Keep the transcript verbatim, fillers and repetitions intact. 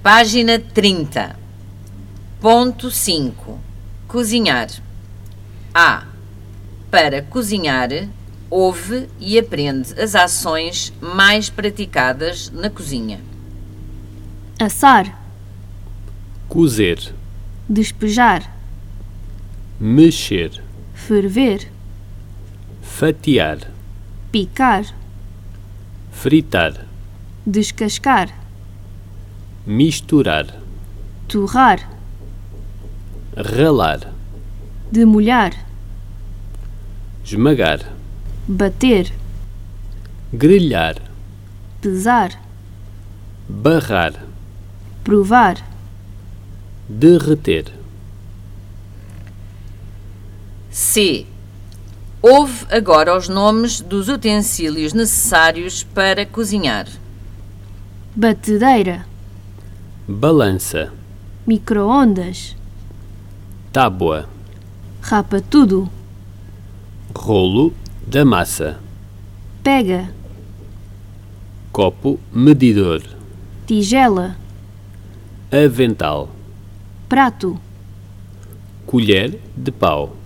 Página trinta. Ponto cinco. Cozinhar. A. Para cozinhar, ouve e aprende as ações mais praticadas na cozinha. Assar, cozer, despejar, mexer, ferver, fatiar, picar, fritar, descascar, misturar, torrar, ralar, demolhar, esmagar, bater, grelhar, pesar, barrar, provar, derreter. C. Ouve agora os nomes dos utensílios necessários para cozinhar. batedeira, Balança, micro-ondas, tábua, rapa-tudo, rolo da massa, pega, copo medidor, tigela, avental, prato, colher de pau.